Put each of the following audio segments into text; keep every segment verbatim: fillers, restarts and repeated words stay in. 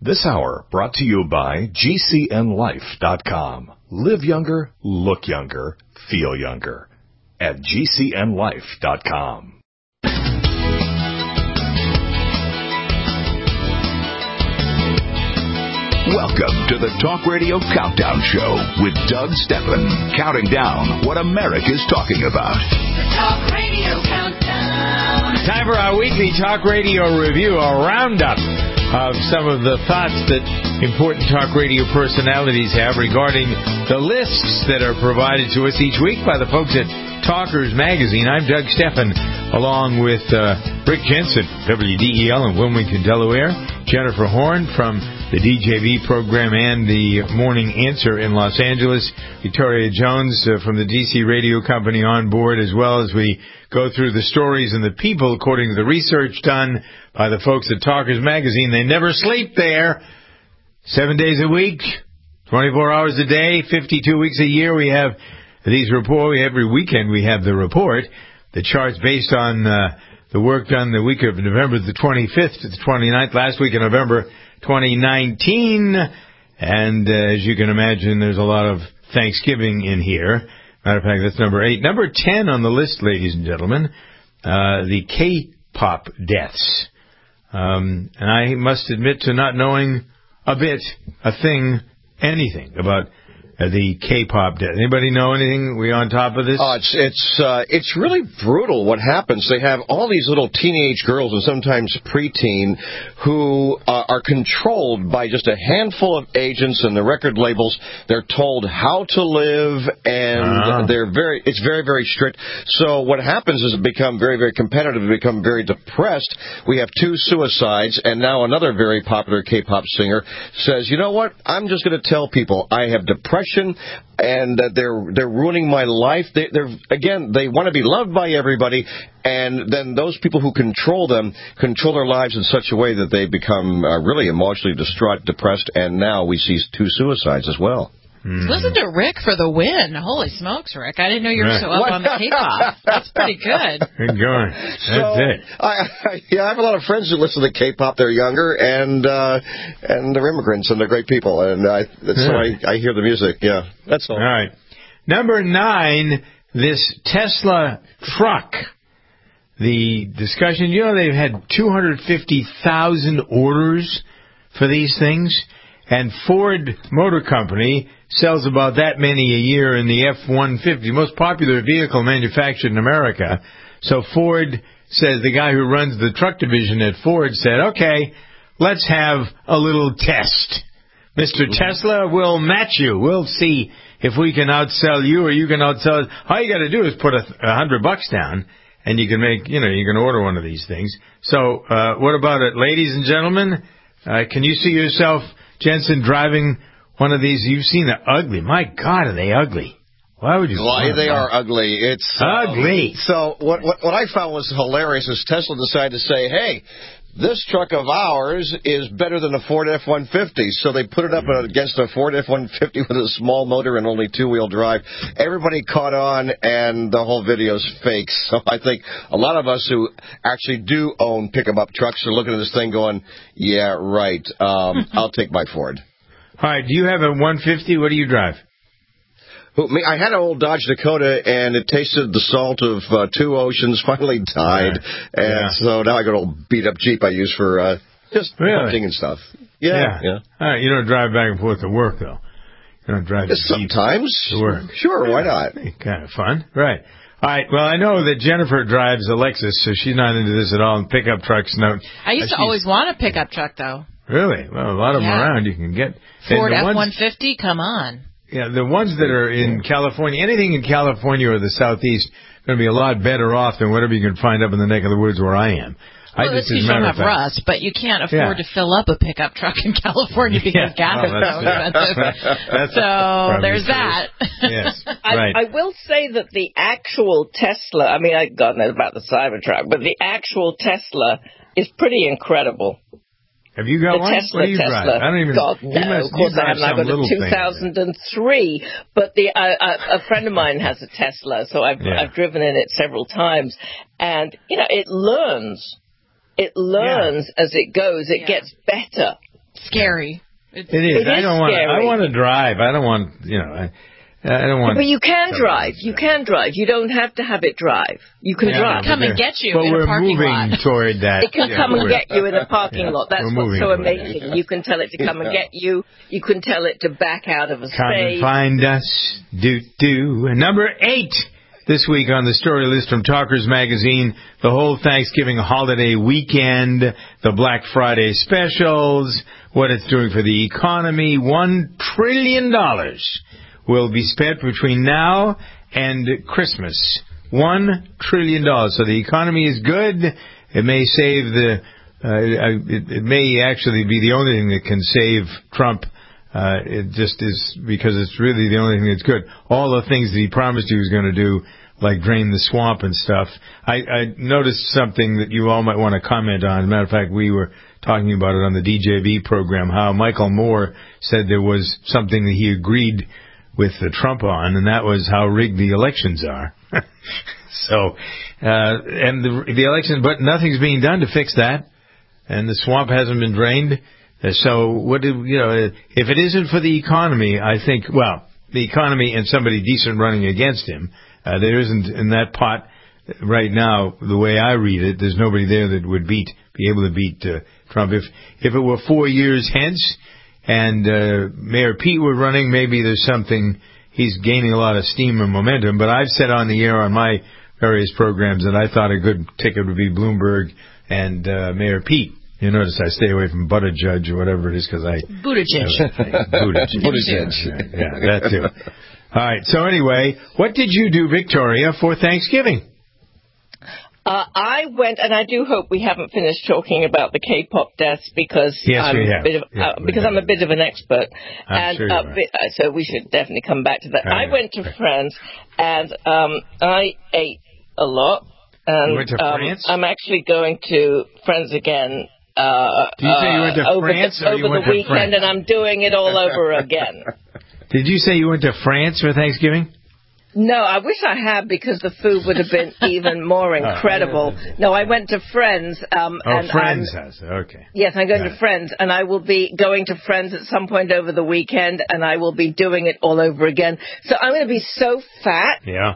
This hour brought to you by G C N life dot com. Live younger, look younger, feel younger at G C N life dot com. Welcome to the Talk Radio Countdown Show with Doug Stephan, counting down what America's talking about. The Talk Radio Countdown. Time for our weekly Talk Radio review, a roundup of some of the thoughts that important talk radio personalities have regarding the lists that are provided to us each week by the folks at Talkers Magazine. I'm Doug Stephan, along with uh, Rick Jensen, W D E L in Wilmington, Delaware, Jennifer Horn from the D J V program and the Morning Answer in Los Angeles, Victoria Jones uh, from the D C Radio Company on board, as well as we go through the stories and the people according to the research done by the folks at Talkers Magazine. They never sleep there. Seven days a week, twenty-four hours a day, fifty-two weeks a year. We have these reports. Every weekend we have the report. The charts based on uh, the work done the week of November the twenty-fifth to the twenty-ninth, last week in November twenty nineteen. And uh, as you can imagine, there's a lot of Thanksgiving in here. Matter of fact, that's number eight. Number ten on the list, ladies and gentlemen, uh, the K-pop deaths. Um, and I must admit to not knowing a bit, a thing, anything about uh, the K-pop death. Anybody know anything? We on top of this? Oh, it's it's uh, it's really brutal what happens. They have all these little teenage girls and sometimes preteen who uh, are controlled by just a handful of agents and the record labels. They're told how to live, and uh-huh. they're very it's very very strict. So what happens is it become very very competitive. They become very depressed. We have two suicides, and now another very popular K-pop singer says, "You know what? I'm just going to tell people I have depression." And uh, they're they're ruining my life. They, they're again, they want to be loved by everybody, and then those people who control them control their lives in such a way that they become uh, really emotionally distraught, depressed, and now we see two suicides as well. Mm. Listen to Rick for the win. Holy smokes, Rick. I didn't know you were right. so up what? on the K-pop. That's pretty good. Good going. That's so, it. I, I, yeah, I have a lot of friends who listen to K-pop. They're younger, and uh, and they're immigrants, and they're great people. And I, that's yeah. why I hear the music. Yeah, that's all. All right. Number nine, this Tesla truck. The discussion, you know, they've had two hundred fifty thousand orders for these things, and Ford Motor Company sells about that many a year in the F one fifty, most popular vehicle manufactured in America. So Ford says, the guy who runs the truck division at Ford said, okay, let's have a little test. Mister Tesla, we'll match you. We'll see if we can outsell you or you can outsell us. All you got to do is put a, a hundred bucks down and you can make, you know, you can order one of these things. So uh, what about it, ladies and gentlemen? Uh, can you see yourself, Jensen, driving one of these? You've seen the ugly. My God, are they ugly? Why would you? Well, they are ugly. It's ugly. Um, so what, what what I found was hilarious is Tesla decided to say, hey, this truck of ours is better than a Ford F one fifty. So they put it up against a Ford F one fifty with a small motor and only two-wheel drive. Everybody caught on, and the whole video's fake. So I think a lot of us who actually do own pickup trucks are looking at this thing going, yeah, right, um, I'll take my Ford. All right, do you have a one fifty? What do you drive? I had an old Dodge Dakota, and it tasted the salt of uh, two oceans, finally died. Yeah. And yeah. so now I got an old beat-up Jeep I use for uh, just really? hunting and stuff. Yeah, yeah. yeah. All right, you don't drive back and forth to work, though. You don't drive just sometimes to work. Sure, yeah. why not? Kind of fun. Right. All right, well, I know that Jennifer drives a Lexus, so she's not into this at all, and pickup trucks. No, I used to always want a pickup truck, though. Really? Well, a lot of yeah. them around you can get. Ford F one fifty, come on. Yeah, the ones that are in California, anything in California or the Southeast, going to be a lot better off than whatever you can find up in the neck of the woods where I am. Well, I just, you don't have rust, but you can't afford yeah. to fill up a pickup truck in California because yeah. gas oh, is so expensive. So there's true. that. Yes, right. I, I will say that the actual Tesla, I mean, I don't know about the Cybertruck, but the actual Tesla is pretty incredible. Have you got the one? Tesla, what do you Tesla. drive? I don't even. God, no, must, of course I haven't. I've got a two thousand three, but the uh, uh, a friend of mine has a Tesla, so I've yeah. I've driven in it several times, and you know it learns, it learns yeah. as it goes. It yeah. gets better. Scary. It, it is. It I is don't want. scary. I want to drive. I don't want. You know. I, I don't want. But you can drive. You can drive. You don't have to have it drive. You can Yeah, drive. Come and get you but in we're a parking moving lot. toward that. It can yeah, come and we're- get you in a parking Yeah, lot. That's we're what's moving so toward that. amazing. You can tell it to come and get you. You can tell it to back out of a Come and space. find us. Do do. And number eight this week on the story list from Talkers Magazine: the whole Thanksgiving holiday weekend, the Black Friday specials, what it's doing for the economy. One trillion dollars will be spent between now and Christmas. One trillion dollars. So the economy is good. It may save the. Uh, it, it may actually be the only thing that can save Trump. Uh, it just is because it's really the only thing that's good. All the things that he promised he was going to do, like drain the swamp and stuff. I, I noticed something that you all might want to comment on. As a matter of fact, we were talking about it on the D J V program, how Michael Moore said there was something that he agreed with the Trump on, and that was how rigged the elections are. so, uh, and the, the election, but nothing's being done to fix that, and the swamp hasn't been drained. So, what do you know? If it isn't for the economy, I think, well, the economy and somebody decent running against him, uh, there isn't in that pot right now. The way I read it, there's nobody there that would beat, be able to beat uh, Trump. If if it were four years hence, and uh, Mayor Pete were running, maybe there's something. He's gaining a lot of steam and momentum. But I've said on the air on my various programs that I thought a good ticket would be Bloomberg and uh, Mayor Pete. You notice I stay away from Buttigieg or whatever it is because I... Buttigieg. Buttigieg. Buttigieg. Yeah, yeah, that too. All right, so anyway, what did you do, Victoria, for Thanksgiving? Uh, I went, and I do hope we haven't finished talking about the K-pop deaths because Yes, I'm we a have. bit of, Yeah, uh, we because have. I'm a bit of an expert, I'm and sure you uh, are. bi- uh, so we should definitely come back to that. Oh, I yeah. went to Okay. Friends, and um, I ate a lot. And You went to um, France? I'm actually going to Friends again. Uh, Did you say you went to uh, over France the, or you over went the to weekend, France? and I'm doing it all over again. Did you say you went to France for Thanksgiving? No, I wish I had because the food would have been even more incredible. No, I went to Friends. Um, Oh, and Friends I'm, house. Okay. Yes, I'm going Got to it. Friends, and I will be going to Friends at some point over the weekend, and I will be doing it all over again. So I'm going to be so fat Yeah.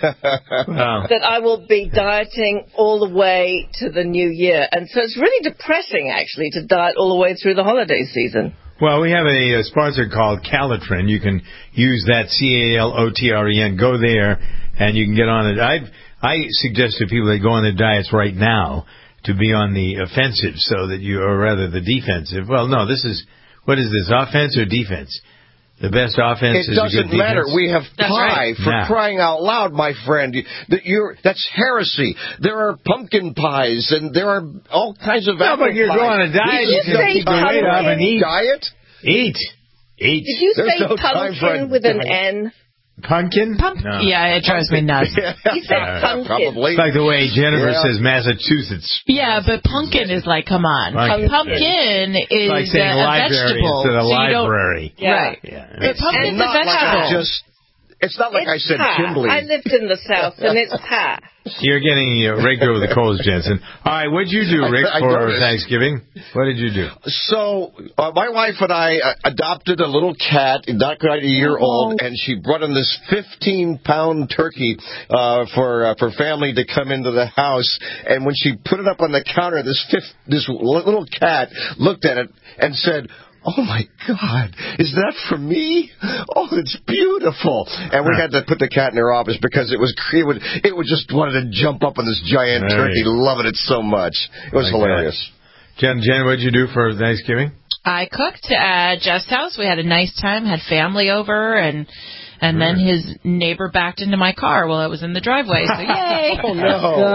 Well, that I will be dieting all the way to the new year. And so it's really depressing, actually, to diet all the way through the holiday season. well, we have a, a sponsor called Calitrin. You can use that C A L O T R E N. Go there, and you can get on it. I've, I suggest to people that go on their diets right now to be on the offensive so that you, or rather the defensive. Well, no, this is, what is this, offense or defense? The best offense It is a doesn't good matter. defense? We have That's pie right. for Nah. crying out loud, my friend. That you're that's heresy. There are pumpkin pies and there are all kinds of No, apple but you're pies. going on a diet. Did you You can say keep the weight off and eat. Diet? Eat. Eat. Did you There's say no time for pumpkin a with an diet. N? Pumpkin? Pumpkin. No. Yeah, it drives me nuts. You said Uh, pumpkin. Probably. It's like the way Jennifer Yeah. says Massachusetts. Yeah, but pumpkin is like, come on. Pumpkin. Pumpkin is It's like saying a, a library vegetable. instead of so you don't- library. Yeah. Right. Yeah. But pumpkin's And a not like vegetable. I just. It's not like It's I said pie. Kimberly. I lived in the South, and it's pie. You're getting uh, raked over the coals, Jensen. All right, what'd you do, Rick, I- I for noticed. Thanksgiving? What did you do? So, uh, my wife and I uh, adopted a little cat, not quite a year old, and she brought in this fifteen pound turkey uh, for uh, for family to come into the house. And when she put it up on the counter, this fifth, this little cat looked at it and said, "Oh my God, is that for me? Oh, it's beautiful!" And we had to put the cat in her office because it was it would it would just wanted to jump up on this giant Hey. turkey, loving it so much. It was Like hilarious. that. Jen, Jen, what'd you do for Thanksgiving? I cooked at Jeff's house. We had a nice time, had family over, and and then his neighbor backed into my car while I was in the driveway. So yay! Oh no!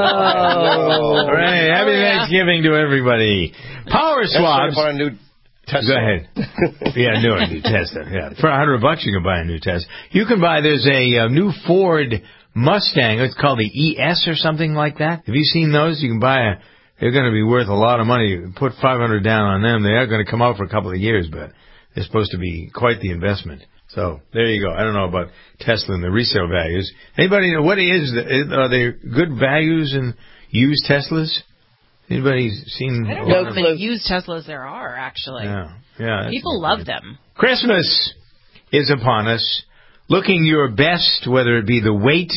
All right, happy Oh, yeah. Thanksgiving to everybody. Power swabs. That's on a new Tesla. Go ahead. Yeah, new, a new Tesla. Yeah, for a hundred bucks you can buy a new Tesla. You can buy. There's a, uh new Ford Mustang. It's called the E S or something like that. Have you seen those? You can buy a. They're going to be worth a lot of money. Put five hundred down on them. They are going to come out for a couple of years, but they're supposed to be quite the investment. So there you go. I don't know about Tesla and the resale values. Anybody know what is? The, are there good values in used Teslas? Anybody seen? I don't No know how clue. many used Teslas there are, actually. Yeah, yeah. that's People love them. Christmas is upon us. Looking your best, whether it be the weight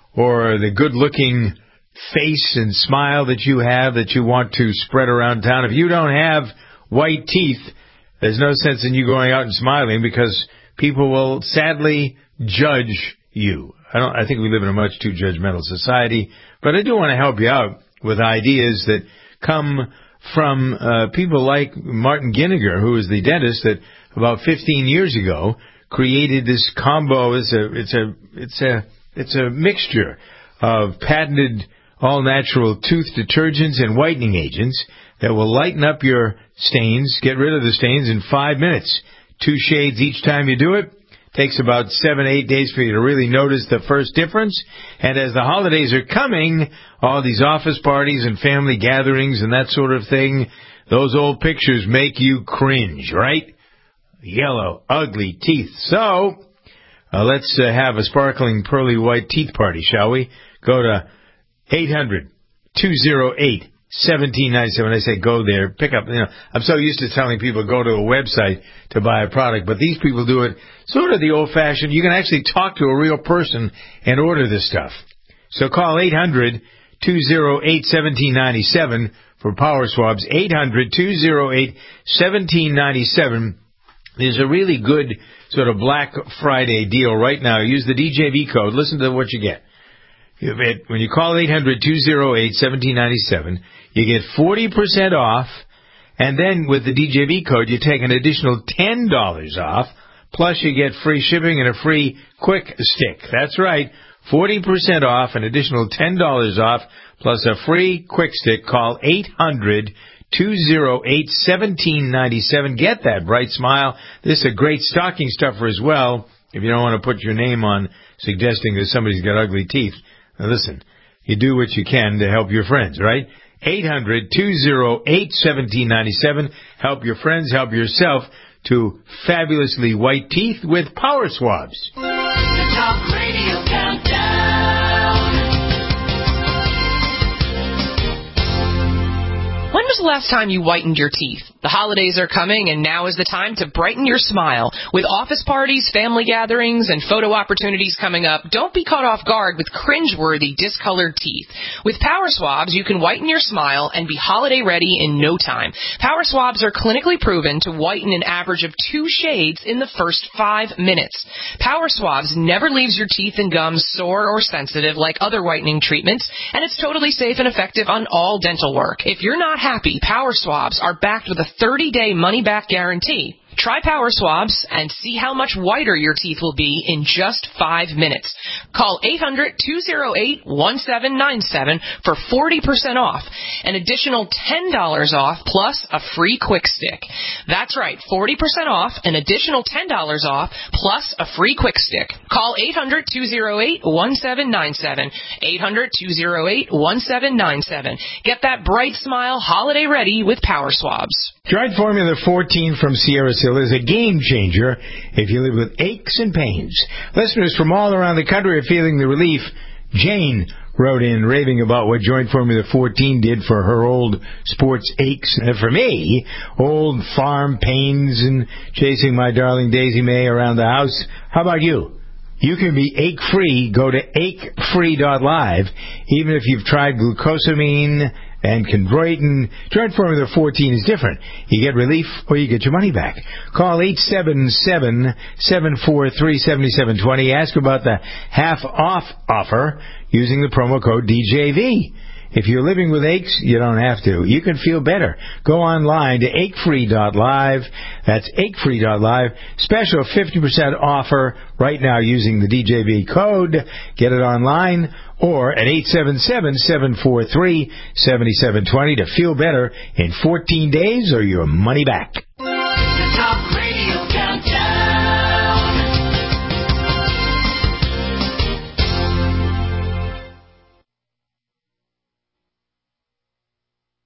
or the good-looking face and smile that you have that you want to spread around town. If you don't have white teeth, there's no sense in you going out and smiling because people will sadly judge you. I don't. I think we live in a much too judgmental society, but I do want to help you out with ideas that come from uh, people like Martin Ginniger, who is the dentist that about fifteen years ago created this combo. It's a it's a it's a it's a mixture of patented all-natural tooth detergents and whitening agents that will lighten up your stains, get rid of the stains in five minutes. Two shades each time you do it. Takes about seven, eight days for you to really notice the first difference. And as the holidays are coming, all these office parties and family gatherings and that sort of thing, those old pictures make you cringe, right? Yellow, ugly teeth. So, uh, let's uh, have a sparkling, pearly white teeth party, shall we? Go to eight hundred, two oh eight, one seven nine seven. I say go there, pick up, you know, I'm so used to telling people go to a website to buy a product, but these people do it sort of the old-fashioned. You can actually talk to a real person and order this stuff. So call eight hundred, two oh eight, one seven nine seven for Power Swabs, eight hundred, two oh eight, one seven nine seven. There's a really good sort of Black Friday deal right now. Use the D J V code. Listen to what you get. When you call eight hundred, two oh eight, one seven nine seven, you get forty percent off, and then with the D J V code, you take an additional ten dollars off, plus you get free shipping and a free quick stick. That's right, forty percent off, an additional ten dollars off, plus a free quick stick. Call eight hundred, two oh eight, one seven nine seven. Get that bright smile. This is a great stocking stuffer as well, if you don't want to put your name on suggesting that somebody's got ugly teeth. Now listen, you do what you can to help your friends, right? eight hundred, two oh eight, one seven nine seven. Help your friends, help yourself to fabulously white teeth with Power Swabs. The Talk Radio Countdown. When was the last time you whitened your teeth? The holidays are coming, and now is the time to brighten your smile. With office parties, family gatherings, and photo opportunities coming up, don't be caught off guard with cringeworthy, discolored teeth. With Power Swabs, you can whiten your smile and be holiday ready in no time. Power Swabs are clinically proven to whiten an average of two shades in the first five minutes. Power Swabs never leaves your teeth and gums sore or sensitive like other whitening treatments, and it's totally safe and effective on all dental work. If you're not happy, Power Swabs are backed with a thirty-day money-back guarantee. Try Power Swabs and see how much whiter your teeth will be in just five minutes. Call eight hundred, two oh eight, one seven nine seven for forty percent off, an additional ten dollars off, plus a free quick stick. That's right, forty percent off, an additional ten dollars off, plus a free quick stick. Call eight hundred, two oh eight, one seven nine seven, eight hundred, two oh eight, one seven nine seven. Get that bright smile holiday ready with Power Swabs. Joint Formula fourteen from Sierra Sil is a game changer if you live with aches and pains. Listeners from all around the country are feeling the relief. Jane wrote in raving about what Joint Formula fourteen did for her old sports aches. And for me, old farm pains and chasing my darling Daisy May around the house. How about you? You can be ache-free. Go to ache free dot live. Even if you've tried glucosamine and chondroitin, Joint Formula fourteen is different. You get relief or you get your money back. Call eight seven seven, seven four three, seven seven two zero. Ask about the half-off offer using the promo code D J V. If you're living with aches, you don't have to. You can feel better. Go online to ache free dot live. That's ache free dot live. Special fifty percent offer right now using the D J V code. Get it online or at eight seven seven, seven four three, seven seven two zero to feel better in fourteen days or your money back. The Talk Radio Countdown. Complex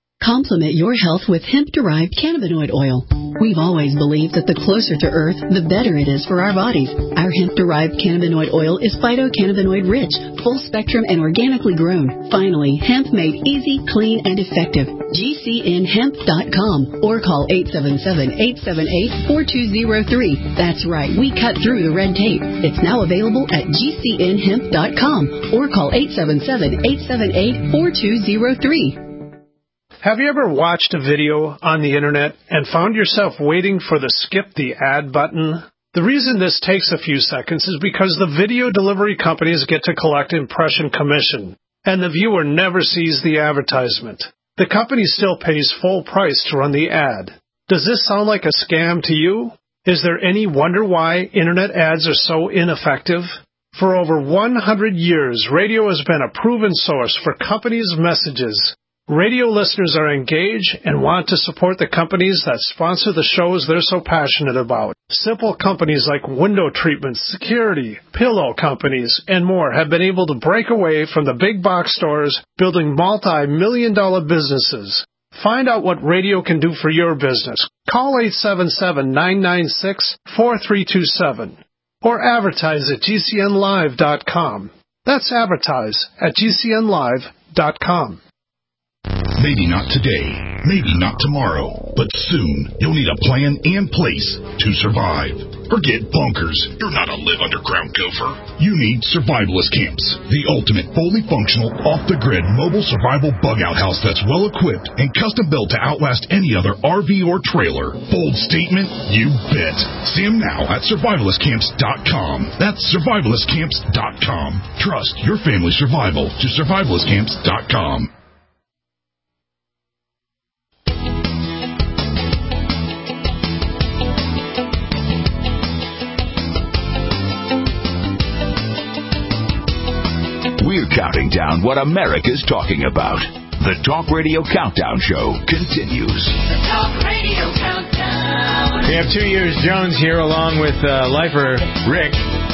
Complement your health with hemp-derived cannabinoid oil. We've always believed that the closer to Earth, the better it is for our bodies. Our hemp-derived cannabinoid oil is phytocannabinoid rich, full spectrum, and organically grown. Finally, hemp made easy, clean, and effective. G C N hemp dot com or call eight seven seven, eight seven eight, four two zero three. That's right, we cut through the red tape. It's now available at G C N hemp dot com or call eight seven seven, eight seven eight, four two zero three. Have you ever watched a video on the internet and found yourself waiting for the skip the ad button? The reason this takes a few seconds is because the video delivery companies get to collect impression commission, and the viewer never sees the advertisement. The company still pays full price to run the ad. Does this sound like a scam to you? Is there any wonder why internet ads are so ineffective? For over one hundred years, radio has been a proven source for companies' messages. Radio listeners are engaged and want to support the companies that sponsor the shows they're so passionate about. Simple companies like window treatments, security, pillow companies, and more have been able to break away from the big box stores, building multi-million dollar businesses. Find out what radio can do for your business. Call eight seven seven, nine nine six, four three two seven or advertise at G C N live dot com. That's advertise at G C N live dot com. Maybe not today, maybe not tomorrow, but soon you'll need a plan and place to survive. Forget bunkers. You're not a live underground gopher. You need Survivalist Camps, the ultimate fully functional, off-the-grid mobile survival bug-out house that's well-equipped and custom-built to outlast any other R V or trailer. Bold statement? You bet. See them now at survivalist camps dot com. That's survivalist camps dot com. Trust your family's survival to survivalist camps dot com. We're counting down what America's talking about. The Talk Radio Countdown Show continues. The Talk Radio Countdown. We have two years Jones here along with uh, lifer Rick.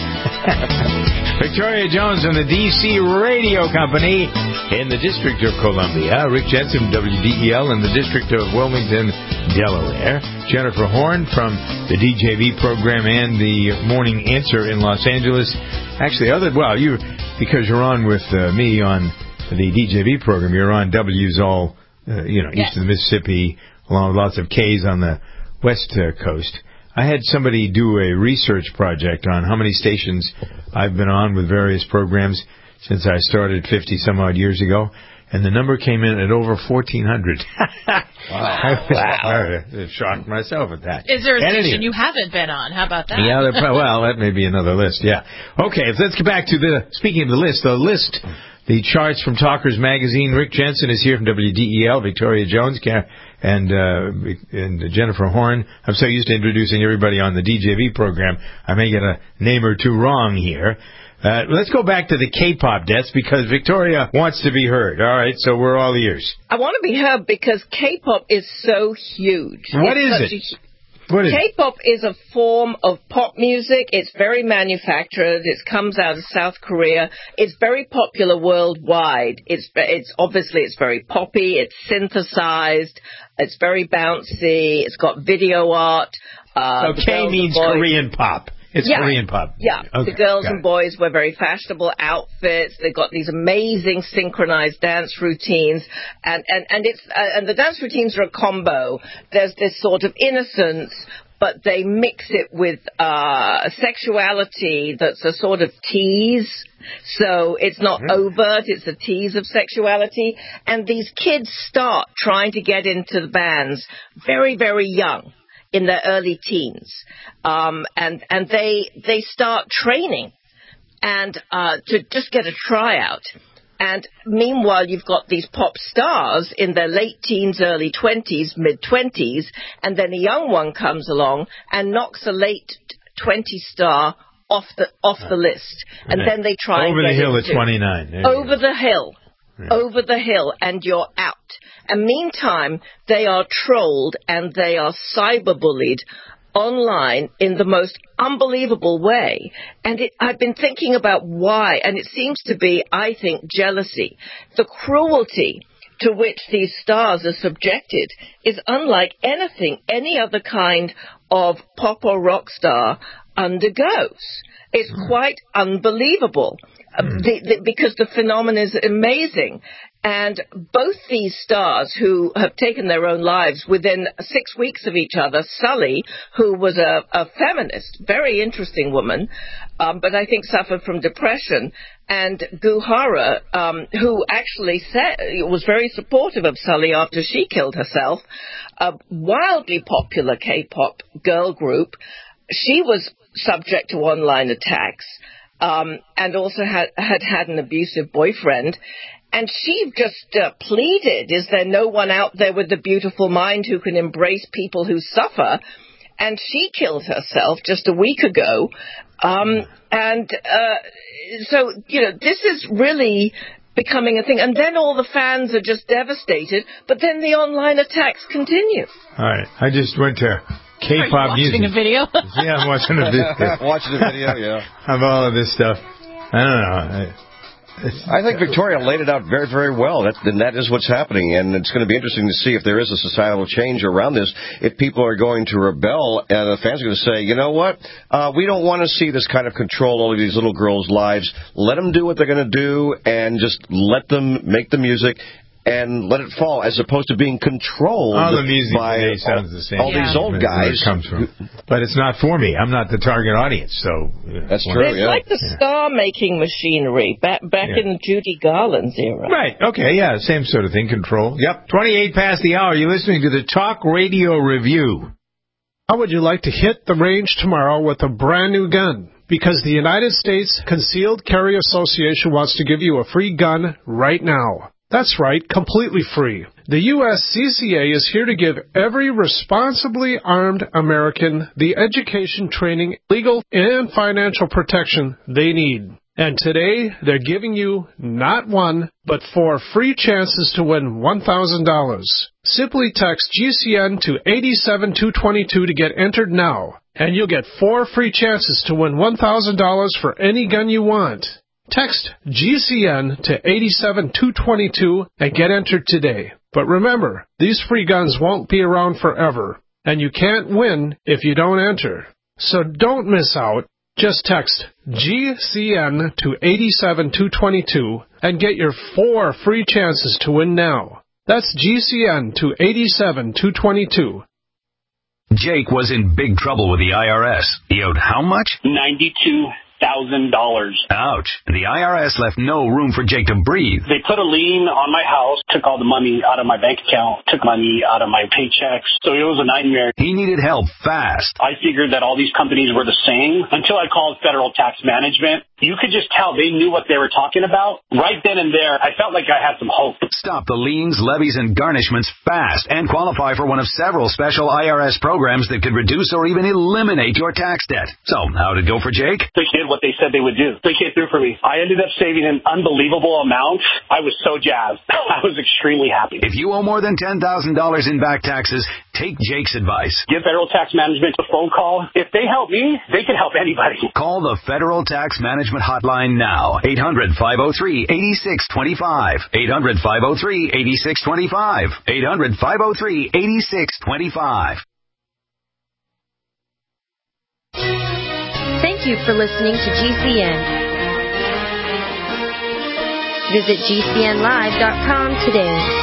Victoria Jones from the D C Radio Company in the District of Columbia. Rick Jensen from W D E L in the District of Wilmington, Delaware. Jennifer Horn from the D J V program and the Morning Answer in Los Angeles. Actually, other well, you because you're on with uh, me on the D J V program, you're on W's all, uh, you know, yes. east of the Mississippi, along with lots of K's on the west uh, coast. I had somebody do a research project on how many stations I've been on with various programs since I started fifty some odd years ago, and the number came in at over fourteen hundred. Wow. I was wow. shocked myself at that. Is there a and station anyway, you haven't been on? How about that? Yeah, well, that may be another list, yeah. Okay, let's get back to the, speaking of the list, the list, the charts from Talkers Magazine. Rick Jensen is here from W D E L, Victoria Jones, and uh, and Jennifer Horn. I'm so used to introducing everybody on the D J V program, I may get a name or two wrong here. Uh, let's go back to the K-pop deaths because Victoria wants to be heard. All right, so we're all ears. I want to be heard because K-pop is so huge. What it's is it? What is K-pop is a form of pop music. It's very manufactured. It comes out of South Korea. It's very popular worldwide. It's it's obviously it's very poppy. It's synthesized. It's very bouncy. It's got video art. Uh, so K means Korean pop. It's yeah. Korean pop. Yeah. Okay. The girls Got and it. boys wear very fashionable outfits. They've got these amazing synchronized dance routines. And, and, and it's, uh, and the dance routines are a combo. There's this sort of innocence, but they mix it with, uh, sexuality that's a sort of tease. So it's not mm-hmm. overt, it's a tease of sexuality. And these kids start trying to get into the bands very, very young. In their early teens, um, and and they they start training, and uh, to just get a tryout. And meanwhile, you've got these pop stars in their late teens, early twenties, mid twenties, and then a young one comes along and knocks a late twenty star off the off the list, and right. then they try over and the get hill into, at twenty-nine. There over the hill. Yeah. Over the hill, and you're out. And meantime, they are trolled and they are cyberbullied online in the most unbelievable way. And it, I've been thinking about why, and it seems to be, I think, jealousy. The cruelty to which these stars are subjected is unlike anything any other kind of pop or rock star undergoes. It's quite unbelievable mm. the, the, because the phenomenon is amazing. And both these stars who have taken their own lives within six weeks of each other, Sully, who was a, a feminist, very interesting woman, um, but I think suffered from depression, and Guhara, um, who actually said, was very supportive of Sully after she killed herself, a wildly popular K-pop girl group. She was subject to online attacks um, and also had, had had an abusive boyfriend. And she just uh, pleaded, is there no one out there with a beautiful mind who can embrace people who suffer? And she killed herself just a week ago. Um, and uh, so, you know, this is really becoming a thing. And then all the fans are just devastated, but then the online attacks continue. All right. I just went to K-pop music. Watching a video? Yeah, I'm watching a video. Watching a video, yeah. Of all of this stuff. I don't know. I, I think Victoria laid it out very, very well. That, and that is what's happening. And it's going to be interesting to see if there is a societal change around this, if people are going to rebel and the fans are going to say, you know what, uh, we don't want to see this kind of control over these little girls' lives. Let them do what they're going to do and just let them make the music and let it fall, as opposed to being controlled all the music by today all, sounds the same. all yeah. these old guys. It comes from. But it's not for me. I'm not the target audience. So that's true. It's yeah. like the yeah. star-making machinery back back yeah. in Judy Garland's era. Right. Okay. Yeah. Same sort of thing. Control. Yep. twenty-eight past the hour. You're listening to the Talk Radio Review. How would you like to hit the range tomorrow with a brand new gun? Because the United States Concealed Carry Association wants to give you a free gun right now. That's right, completely free. The U S C C A is here to give every responsibly armed American the education, training, legal, and financial protection they need. And today, they're giving you not one, but four free chances to win one thousand dollars. Simply text G C N to eight seven two two two to get entered now, and you'll get four free chances to win one thousand dollars for any gun you want. Text G C N to eight seven two two two and get entered today. But remember, these free guns won't be around forever, and you can't win if you don't enter. So don't miss out. Just text G C N to eight seven two two two and get your four free chances to win now. That's G C N to eight seven two two two. Jake was in big trouble with the I R S. He owed how much? ninety-two thousand dollars. Ouch. The I R S left no room for Jake to breathe. They put a lien on my house, took all the money out of my bank account, took money out of my paychecks. So it was a nightmare. He needed help fast. I figured that all these companies were the same until I called Federal Tax Management. You could just tell they knew what they were talking about. Right then and there, I felt like I had some hope. Stop the liens, levies, and garnishments fast and qualify for one of several special I R S programs that could reduce or even eliminate your tax debt. So, how'd it go for Jake? They did what they said they would do. They came through for me. I ended up saving an unbelievable amount. I was so jazzed. I was extremely happy. If you owe more than ten thousand dollars in back taxes, take Jake's advice. Give Federal Tax Management a phone call. If they help me, they can help anybody. Call the Federal Tax Management Hotline now. eight hundred five oh three eight six two five. eight hundred five oh three eight six two five. eight hundred five oh three eight six two five. Thank you for listening to G C N. Visit G C N live dot com today.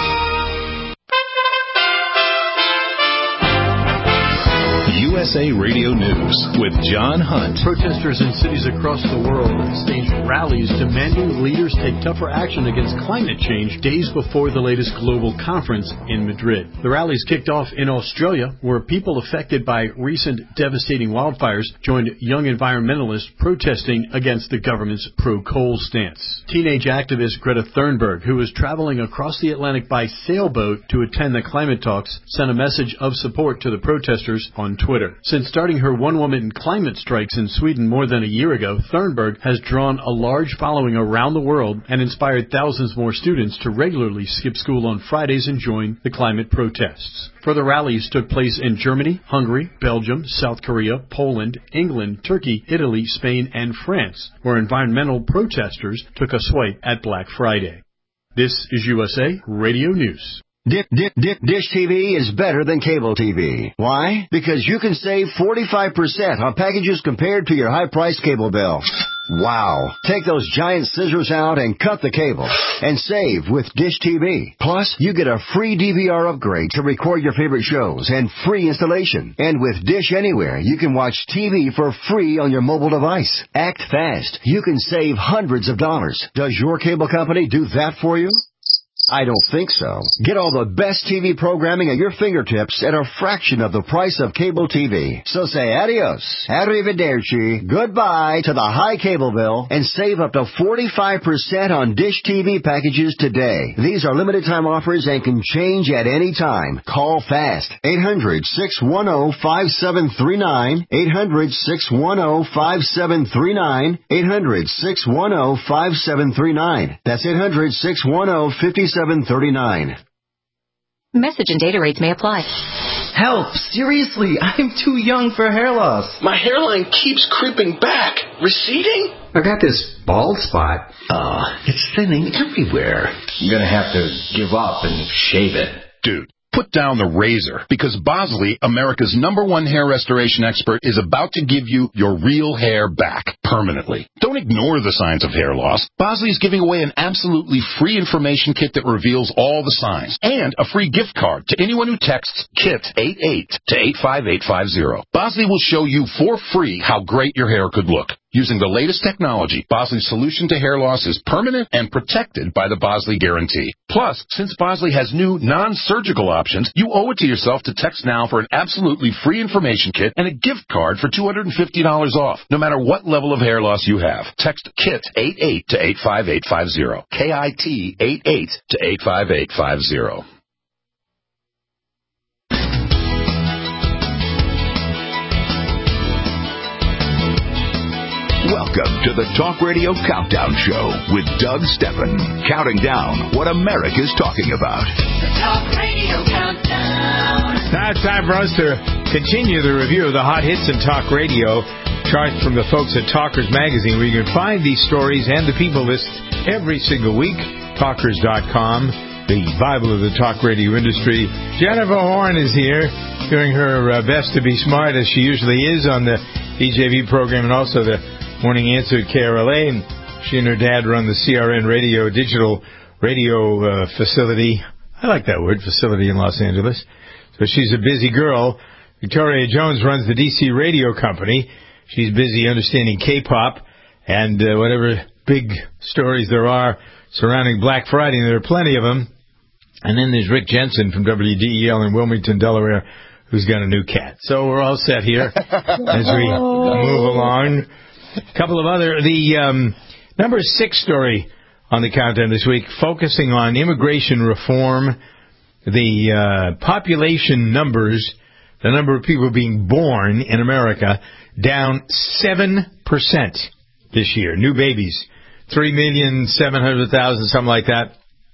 U S A Radio News with John Hunt. Protesters in cities across the world staged rallies demanding leaders take tougher action against climate change days before the latest global conference in Madrid. The rallies kicked off in Australia, where people affected by recent devastating wildfires joined young environmentalists protesting against the government's pro-coal stance. Teenage activist Greta Thunberg, who was traveling across the Atlantic by sailboat to attend the climate talks, sent a message of support to the protesters on Twitter. Since starting her one-woman climate strikes in Sweden more than a year ago, Thunberg has drawn a large following around the world and inspired thousands more students to regularly skip school on Fridays and join the climate protests. Further rallies took place in Germany, Hungary, Belgium, South Korea, Poland, England, Turkey, Italy, Spain, and France, where environmental protesters took a swipe at Black Friday. This is U S A Radio News. Dish, Dish, Dish, Dish T V is better than cable T V. Why? Because you can save forty-five percent on packages compared to your high-priced cable bill. Wow. Take those giant scissors out and cut the cable and save with Dish T V. Plus, you get a free D V R upgrade to record your favorite shows and free installation. And with Dish Anywhere, you can watch T V for free on your mobile device. Act fast. You can save hundreds of dollars. Does your cable company do that for you? I don't think so. Get all the best T V programming at your fingertips at a fraction of the price of cable T V. So say adios, arrivederci, goodbye to the high cable bill and save up to forty-five percent on Dish T V packages today. These are limited time offers and can change at any time. Call fast. eight hundred, six one zero, five seven three nine. eight hundred, six one zero, five seven three nine. eight hundred, six one zero, five seven three nine. That's eight hundred, six one zero, five seven three nine. Message and data rates may apply. Help! Seriously, I'm too young for hair loss. My hairline keeps creeping back. Receding? I got this bald spot. Uh, it's thinning everywhere. I'm gonna have to give up and shave it. Dude, put down the razor, because Bosley, America's number one hair restoration expert, is about to give you your real hair back permanently. Don't ignore the signs of hair loss. Bosley is giving away an absolutely free information kit that reveals all the signs, and a free gift card to anyone who texts KIT eighty-eight to eight five eight five zero. Bosley will show you for free how great your hair could look. Using the latest technology, Bosley's solution to hair loss is permanent and protected by the Bosley Guarantee. Plus, since Bosley has new non-surgical options, you owe it to yourself to text now for an absolutely free information kit and a gift card for two hundred fifty dollars off, no matter what level of hair loss you have. Text KIT eighty-eight to eight five eight five zero. K I T eighty-eight to eight five eight five zero. Welcome to the Talk Radio Countdown Show with Doug Steppen, counting down what America's talking about. The Talk Radio Countdown. Now it's time for us to continue the review of the hot hits in talk radio, charts from the folks at Talkers Magazine, where you can find these stories and the people list every single week. Talkers dot com, the Bible of the talk radio industry. Jennifer Horn is here, doing her uh, best to be smart, as she usually is on the D J V program and also the Morning Answer at K R L A, and she and her dad run the C R N radio, digital radio uh, facility. I like that word, facility in Los Angeles. So she's a busy girl. Victoria Jones runs the D C radio company. She's busy understanding K-pop and uh, whatever big stories there are surrounding Black Friday, and there are plenty of them. And then there's Rick Jensen from W D E L in Wilmington, Delaware, who's got a new cat. So we're all set here as we move along. A couple of other, the um, number six story on the countdown this week, focusing on immigration reform, the uh, population numbers, the number of people being born in America, down seven percent this year. New babies, three million seven hundred thousand, something like that.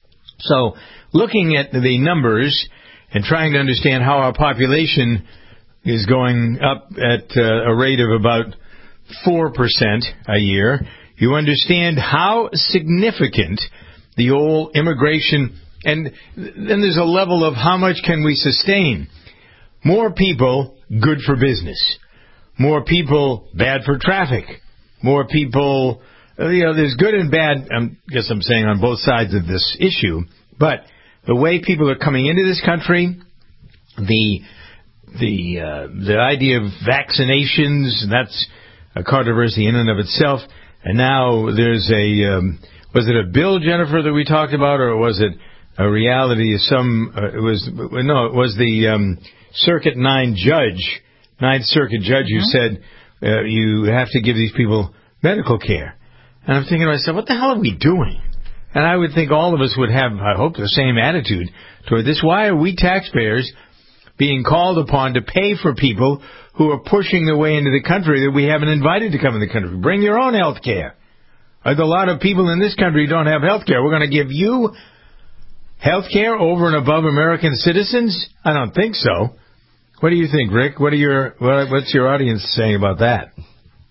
So looking at the numbers and trying to understand how our population is going up at uh, a rate of about four percent a year, you understand how significant the old immigration, and then there's a level of how much can we sustain. More people, good for business. More people, bad for traffic. More people, you know, there's good and bad, I guess I'm saying on both sides of this issue, but the way people are coming into this country, the the uh, the idea of vaccinations, that's a controversy in and of itself. And now there's a, um, was it a bill, Jennifer, that we talked about, or was it a reality of some, uh, it was, no, it was the um, Circuit nine judge, Ninth Circuit judge who mm-hmm. said uh, you have to give these people medical care. And I'm thinking to myself, what the hell are we doing? And I would think all of us would have, I hope, the same attitude toward this. Why are we taxpayers being called upon to pay for people who are pushing their way into the country that we haven't invited to come in the country? Bring your own health care. A lot of people in this country don't have health care. We're going to give you health care over and above American citizens? I don't think so. What do you think, Rick? What are your what, what's your audience saying about that?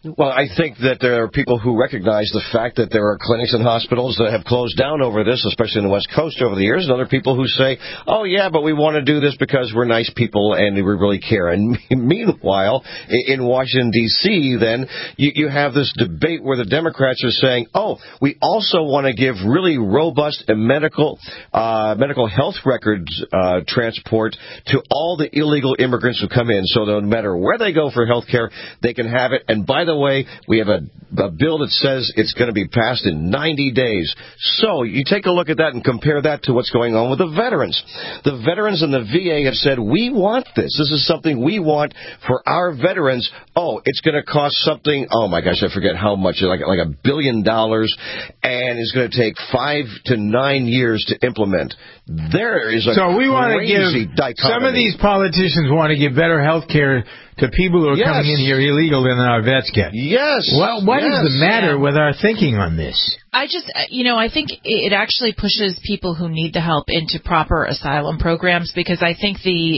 Well, I think that there are people who recognize the fact that there are clinics and hospitals that have closed down over this, especially in the West Coast over the years, and other people who say, oh, yeah, but we want to do this because we're nice people and we really care. And meanwhile, in Washington, D C, then, you, you have this debate where the Democrats are saying, oh, we also want to give really robust medical uh, medical health records uh, transport to all the illegal immigrants who come in, so no matter where they go for health care, they can have it. And by the way, we have a, a bill that says it's going to be passed in ninety days. So you take a look at that and compare that to what's going on with the veterans. The veterans and the V A have said, we want this. This is something we want for our veterans. Oh, it's going to cost something, oh my gosh, I forget how much, like, like a billion dollars, and it's going to take five to nine years to implement. There is a so we want to crazy give, dichotomy. Some of these politicians want to give better health care to people who are yes. coming in here illegal than our vets get. Yes. Well, what yes. is the matter Yeah. with our thinking on this? I just, you know, I think it actually pushes people who need the help into proper asylum programs, because I think the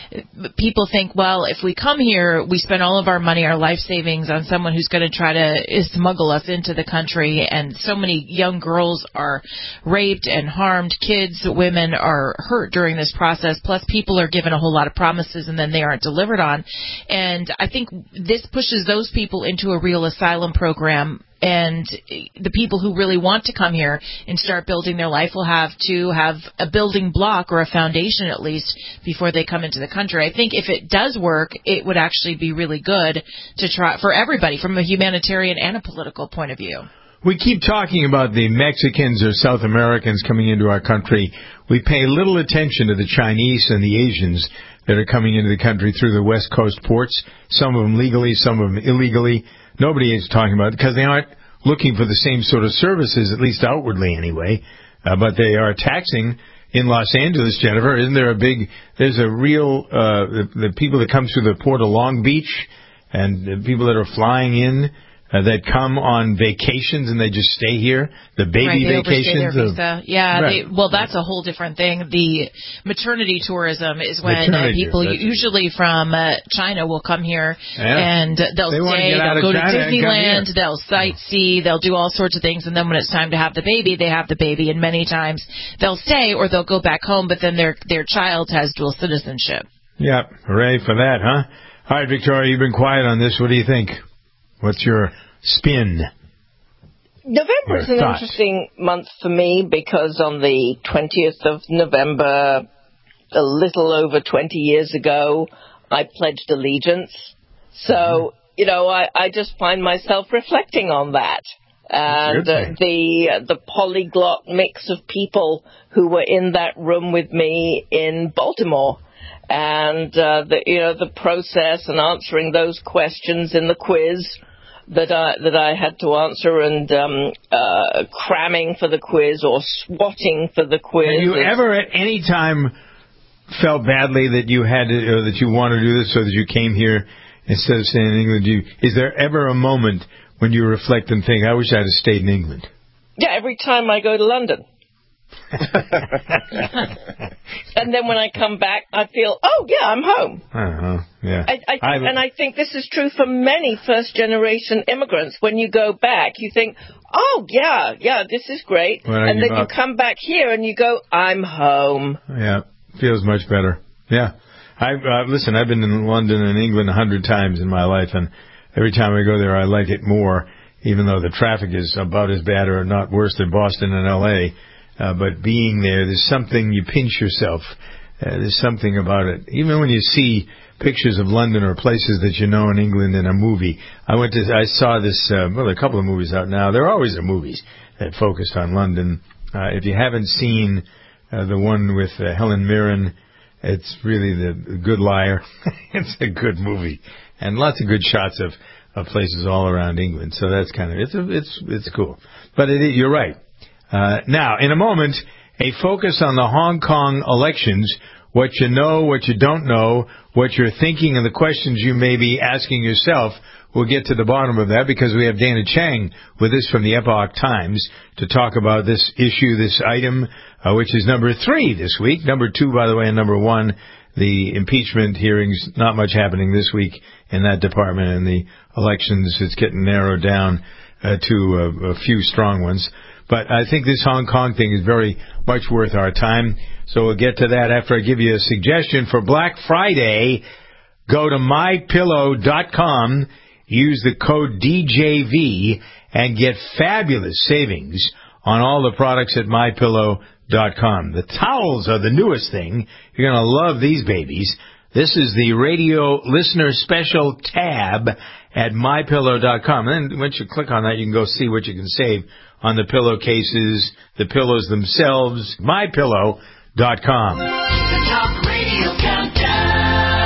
people think, well, if we come here, we spend all of our money, our life savings on someone who's going to try to smuggle us into the country, and so many young girls are raped and harmed, kids, women are hurt during this process, plus people are given a whole lot of promises and then they aren't delivered on. And I think this pushes those people into a real asylum program. And the people who really want to come here and start building their life will have to have a building block or a foundation at least before they come into the country. I think if it does work, it would actually be really good to try for everybody from a humanitarian and a political point of view. We keep talking about the Mexicans or South Americans coming into our country. We pay little attention to the Chinese and the Asians that are coming into the country through the West Coast ports, some of them legally, some of them illegally. Nobody is talking about it because they aren't looking for the same sort of services, at least outwardly anyway. Uh, but they are taxing in Los Angeles, Jennifer. Isn't there a big, there's a real, uh, the, the people that come through the port of Long Beach and the people that are flying in, Uh, that come on vacations and they just stay here, the baby right, they vacations. Of, visa. Yeah, right. they, well, that's a whole different thing. The maternity tourism is when uh, people usually from uh, China will come here yeah. and they'll they stay, they'll go to Disneyland, they'll sightsee, they'll do all sorts of things, and then when it's time to have the baby, they have the baby, and many times they'll stay or they'll go back home, but then their their child has dual citizenship. Yeah, hooray for that, huh? All right, Victoria, you've been quiet on this. What do you think? What's your spin? November is an thoughts? interesting month for me because on the twentieth of November, a little over twenty years ago, I pledged allegiance. So, mm-hmm. you know, I, I just find myself reflecting on that. And uh, the the polyglot mix of people who were in that room with me in Baltimore. And, uh, the, you know, the process and answering those questions in the quiz that I, that I had to answer and, um, uh, cramming for the quiz or swatting for the quiz. Have you ever at any time felt badly that you had to, or that you want to do this so that you came here instead of staying in England? You, is there ever a moment when you reflect and think, I wish I'd have stayed in England? Yeah, every time I go to London. And then when I come back, I feel, oh, yeah, I'm home. Uh-huh, yeah. I, I, I, and I think this is true for many first-generation immigrants. When you go back, you think, oh, yeah, yeah, this is great. When and then up. you come back here and you go, I'm home. Yeah, feels much better. Yeah. I uh, listen, I've been in London and England a hundred times in my life, and every time I go there, I like it more, even though the traffic is about as bad or not worse than Boston and L A Uh, but being there, there's something, you pinch yourself. Uh, there's something about it. Even when you see pictures of London or places that you know in England in a movie. I went to, I saw this, uh, well, a couple of movies out now. There always are movies that focused on London. Uh, if you haven't seen uh, the one with uh, Helen Mirren, it's really the Good Liar. It's a good movie. And lots of good shots of, of places all around England. So that's kind of, it's, a, it's, it's cool. But it, you're right. Uh, now, in a moment, a focus on the Hong Kong elections, what you know, what you don't know, what you're thinking, and the questions you may be asking yourself. We'll get to the bottom of that because we have Dana Chang with us from the Epoch Times to talk about this issue, this item, uh, which is number three this week. Number two, by the way, and number one the impeachment hearings, not much happening this week in that department, and the elections, it's getting narrowed down uh, to a, a few strong ones. But I think this Hong Kong thing is very much worth our time, so we'll get to that after I give you a suggestion for Black Friday. Go to my pillow dot com, use the code D J V, and get fabulous savings on all the products at my pillow dot com. The towels are the newest thing. You're going to love these babies. This is the radio listener special tab at my pillow dot com. And then once you click on that, you can go see what you can save on the pillowcases, the pillows themselves. my pillow dot com. The Talk Radio Countdown.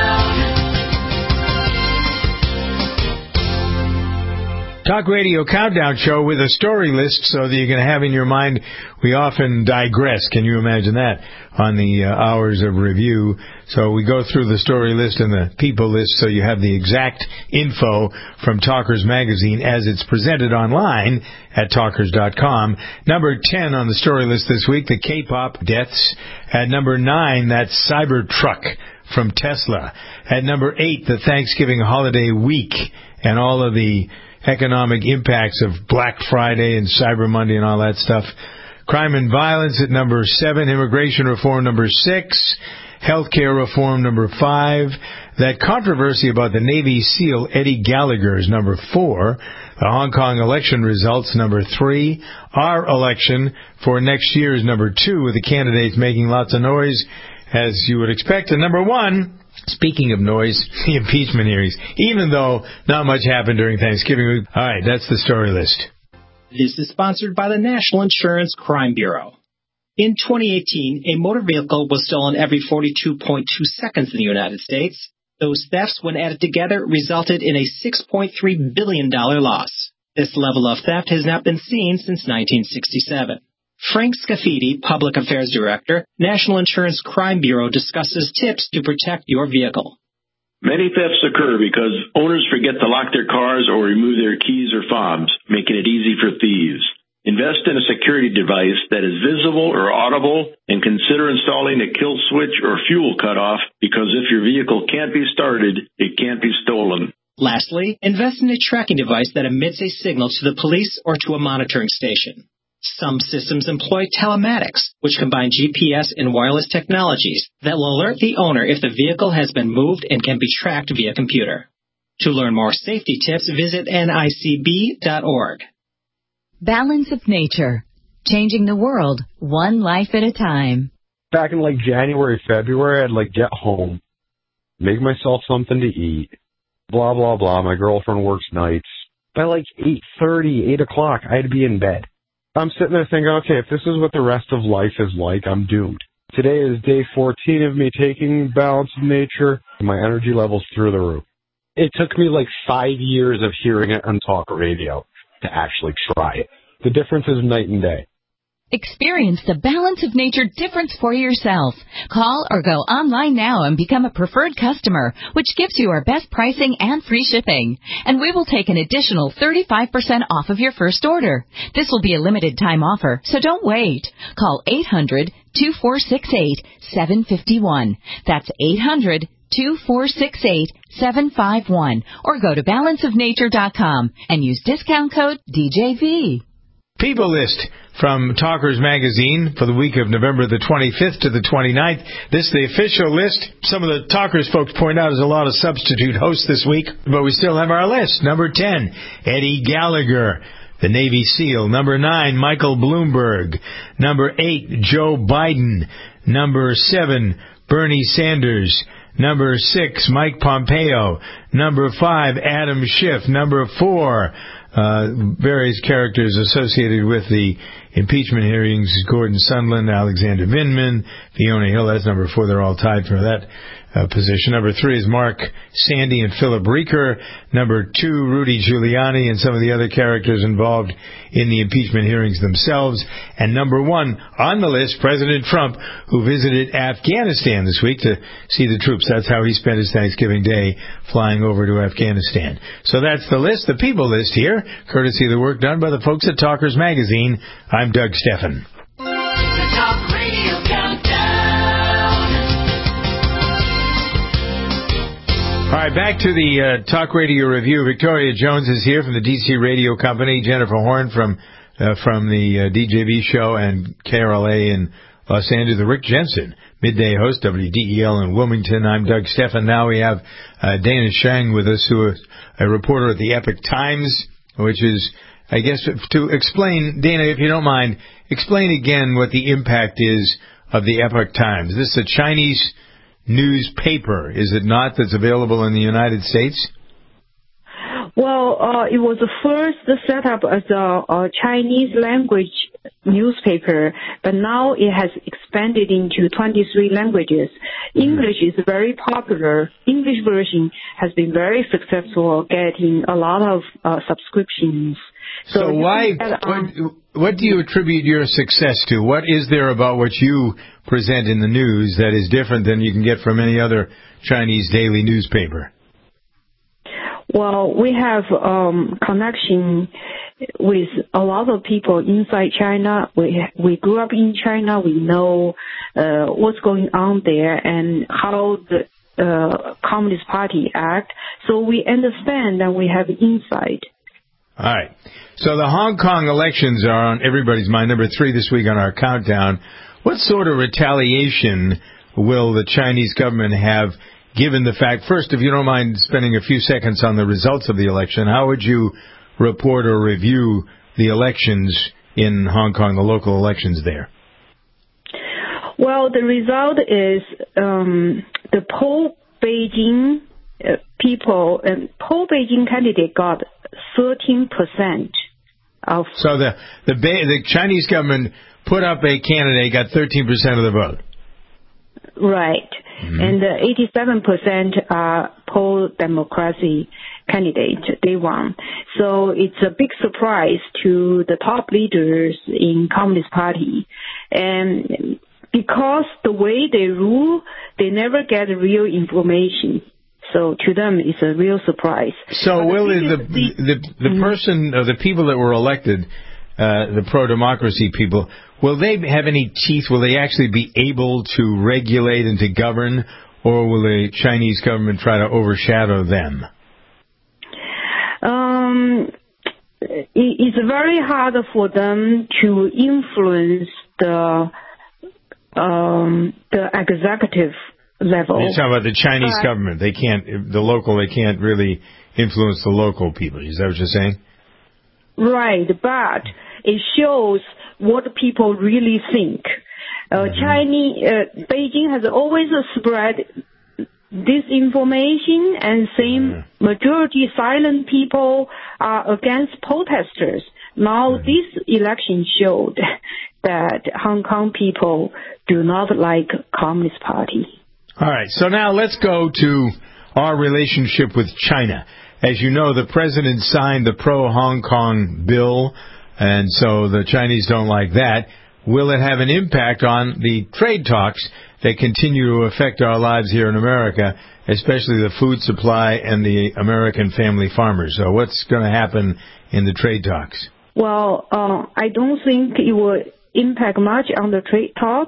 Talk Radio Countdown Show with a story list so that you can have in your mind. We often digress. Can you imagine that on the uh, hours of review? So we go through the story list and the people list so you have the exact info from Talkers Magazine as it's presented online at talkers dot com. Number ten on the story list this week, the K-pop deaths. At number nine, that Cybertruck from Tesla. At number eight, the Thanksgiving holiday week and all of the economic impacts of Black Friday and Cyber Monday and all that stuff. Crime and violence at number seven. Immigration reform number six. Healthcare reform number five. That controversy about the Navy SEAL Eddie Gallagher is number four. The Hong Kong election results number three. Our election for next year is number two, with the candidates making lots of noise, as you would expect. And number one, speaking of noise, the impeachment hearings, even though not much happened during Thanksgiving week. All right, that's the story list. This is sponsored by the National Insurance Crime Bureau. In twenty eighteen, a motor vehicle was stolen every forty-two point two seconds in the United States. Those thefts, when added together, resulted in a six point three billion dollars loss. This level of theft has not been seen since nineteen sixty-seven. Frank Scafidi, Public Affairs Director, National Insurance Crime Bureau, discusses tips to protect your vehicle. Many thefts occur because owners forget to lock their cars or remove their keys or fobs, making it easy for thieves. Invest in a security device that is visible or audible, and consider installing a kill switch or fuel cutoff, because if your vehicle can't be started, it can't be stolen. Lastly, invest in a tracking device that emits a signal to the police or to a monitoring station. Some systems employ telematics, which combine G P S and wireless technologies that will alert the owner if the vehicle has been moved and can be tracked via computer. To learn more safety tips, visit N I C B dot org. Balance of Nature. Changing the world, one life at a time. Back in like January, February, I'd like get home, make myself something to eat, blah, blah, blah. My girlfriend works nights. By like eight thirty, eight o'clock, I'd be in bed. I'm sitting there thinking, okay, if this is what the rest of life is like, I'm doomed. Today is day fourteen of me taking Balance of Nature, and my energy level's through the roof. It took me like five years of hearing it on talk radio to actually try it. The difference is night and day. Experience the Balance of Nature difference for yourself. Call or go online now and become a preferred customer, which gives you our best pricing and free shipping. And we will take an additional thirty-five percent off of your first order. This will be a limited time offer, so don't wait. Call eight hundred, two four six eight, seven five one. That's eight hundred, two four six eight, seven five one. Or go to balance of nature dot com and use discount code D J V. People List from Talkers Magazine for the week of November the twenty-fifth to the twenty-ninth. This is the official list. Some of the Talkers folks point out there's a lot of substitute hosts this week, but we still have our list. Number ten, Eddie Gallagher, the Navy SEAL. Number nine, Michael Bloomberg. Number eight, Joe Biden. Number seven, Bernie Sanders. Number six, Mike Pompeo. Number five, Adam Schiff. Number four, uh, various characters associated with the impeachment hearings, Gordon Sondland, Alexander Vindman, Fiona Hill. That's number four. They're all tied for that uh, position. Number three is Mark Sandy and Philip Reeker. Number two, Rudy Giuliani and some of the other characters involved in the impeachment hearings themselves. And number one on the list, President Trump, who visited Afghanistan this week to see the troops. That's how he spent his Thanksgiving Day, flying over to Afghanistan. So that's the list, the people list here, courtesy of the work done by the folks at Talkers Magazine. I'm Doug Steffen. The Talk Radio Countdown. All right, back to the uh, Talk Radio Review. Victoria Jones is here from the D C Radio Company. Jennifer Horn from uh, from the uh, D J V show and K R L A in Los Angeles. Rick Jensen, midday host, W D E L in Wilmington. I'm Doug Stephan. Now we have uh, Dana Shang with us, who is a reporter at the Epoch Times, which is, I guess, to explain, Dana, if you don't mind, explain again what the impact is of the Epoch Times. This is a Chinese newspaper, is it not, that's available in the United States? Well, uh, it was first set up as a, a Chinese language newspaper, but now it has expanded into twenty-three languages. English is very popular. English version has been very successful, getting a lot of uh, subscriptions. So, so why, that, um, what, what do you attribute your success to? What is there about what you present in the news that is different than you can get from any other Chinese daily newspaper? Well, we have um, connection with a lot of people inside China. We we grew up in China. We know uh, what's going on there and how the uh, Communist Party act. So we understand and we have insight. All right. So the Hong Kong elections are on everybody's mind. Number three this week on our countdown. What sort of retaliation will the Chinese government have, given the fact, first, if you don't mind spending a few seconds on the results of the election, how would you report or review the elections in Hong Kong, the local elections there? Well, the result is um, the pro-Beijing uh, people, and pro-Beijing candidate got thirteen percent of... So the, the, the Chinese government put up a candidate, got thirteen percent of the vote. Right. Mm-hmm. And uh, eighty-seven percent are pro-democracy candidates. They won. So it's a big surprise to the top leaders in Communist Party. And because the way they rule, they never get real information. So to them, it's a real surprise. So but will the, the, the, the mm-hmm. person, or the people that were elected, uh, the pro-democracy people, will they have any teeth? Will they actually be able to regulate and to govern, or will the Chinese government try to overshadow them? Um, it's very hard for them to influence the um, the executive level. You're talking about the Chinese uh, government. They can't, the local, they can't really influence the local people. Is that what you're saying? Right, but it shows what people really think. Uh, mm-hmm. Chinese, uh, Beijing has always spread disinformation and saying mm-hmm. majority silent people are against protesters. Now mm-hmm. this election showed that Hong Kong people do not like Communist Party. All right, so now let's go to our relationship with China. As you know, the president signed the pro-Hong Kong bill, and so the Chinese don't like that. Will it have an impact on the trade talks that continue to affect our lives here in America, especially the food supply and the American family farmers? So what's going to happen in the trade talks? Well, uh, I don't think it will impact much on the trade talk.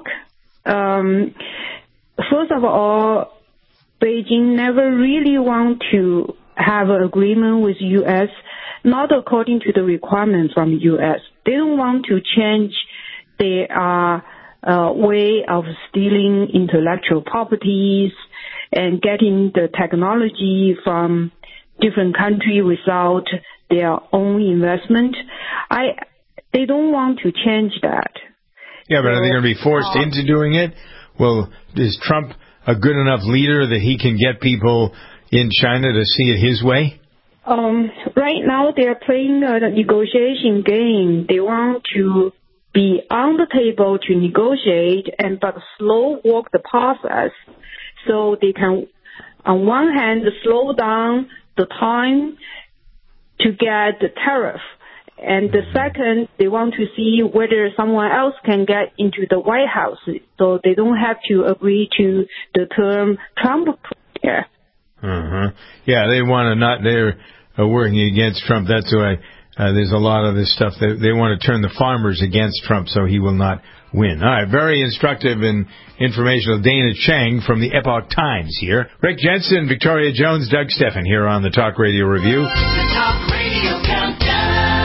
Um, first of all, Beijing never really want to have an agreement with U S, not according to the requirements from the U S. They don't want to change their uh, uh, way of stealing intellectual properties and getting the technology from different countries without their own investment. I, they don't want to change that. Yeah, but are they going to be forced uh, into doing it? Well, is Trump a good enough leader that he can get people in China to see it his way? Um, right now, they're playing a negotiation game. They want to be on the table to negotiate, and but slow walk the process, so they can, on one hand, slow down the time to get the tariff, and the second, they want to see whether someone else can get into the White House, so they don't have to agree to the term Trump put there. Uh-huh. Yeah, they want to not, they're uh, working against Trump. That's why uh, there's a lot of this stuff. They, they want to turn the farmers against Trump so he will not win. All right, very instructive and informational. Dana Chang from the Epoch Times here. Rick Jensen, Victoria Jones, Doug Steffen here on the Talk Radio Review. The Talk Radio Countdown.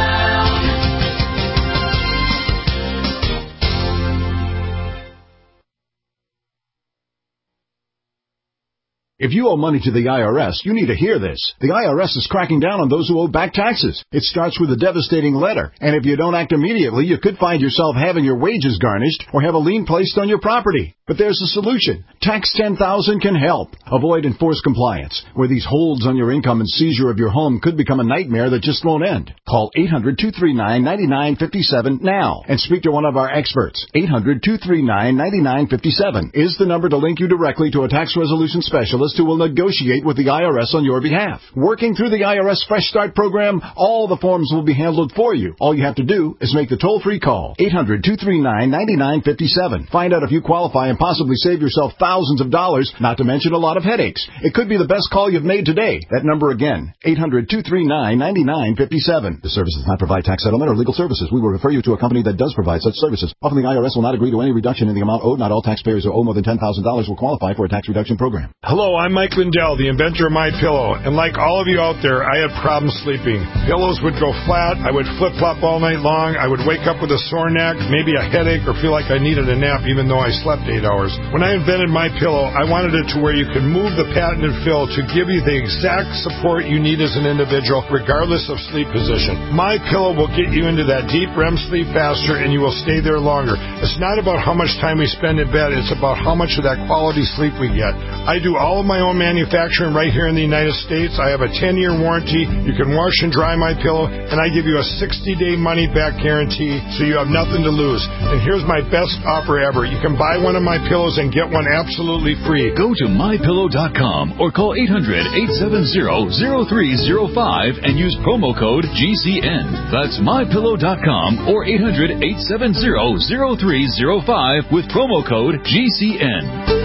If you owe money to the I R S, you need to hear this. The I R S is cracking down on those who owe back taxes. It starts with a devastating letter, and if you don't act immediately, you could find yourself having your wages garnished or have a lien placed on your property. But there's a solution. Tax ten thousand can help. Avoid enforced compliance, where these holds on your income and seizure of your home could become a nightmare that just won't end. Call eight hundred, two three nine, nine nine five seven now and speak to one of our experts. eight hundred, two three nine, nine nine five seven is the number to link you directly to a tax resolution specialist who will negotiate with the I R S on your behalf. Working through the I R S Fresh Start program, all the forms will be handled for you. All you have to do is make the toll-free call. eight hundred, two three nine, nine nine five seven. Find out if you qualify and possibly save yourself thousands of dollars, not to mention a lot of headaches. It could be the best call you've made today. That number again, eight hundred, two three nine, nine nine five seven. The service does not provide tax settlement or legal services. We will refer you to a company that does provide such services. Often the I R S will not agree to any reduction in the amount owed. Not all taxpayers who owe more than ten thousand dollars will qualify for a tax reduction program. Hello, I'm Mike Lindell, the inventor of MyPillow, and like all of you out there, I had problems sleeping. Pillows would go flat, I would flip-flop all night long, I would wake up with a sore neck, maybe a headache, or feel like I needed a nap even though I slept eight hours. When I invented MyPillow, I wanted it to where you could move the patented fill to give you the exact support you need as an individual, regardless of sleep position. MyPillow will get you into that deep R E M sleep faster, and you will stay there longer. It's not about how much time we spend in bed, it's about how much of that quality sleep we get. I do all of my own manufacturing right here in the United States. I have a ten-year warranty. You can wash and dry MyPillow, and I give you a sixty-day money-back guarantee, so you have nothing to lose. And here's my best offer ever. You can buy one of my pillows and get one absolutely free. Go to my pillow dot com or call eight hundred, eight seven zero, zero three zero five and use promo code G C N. That's my pillow dot com or eight hundred, eight seven zero, zero three zero five with promo code G C N.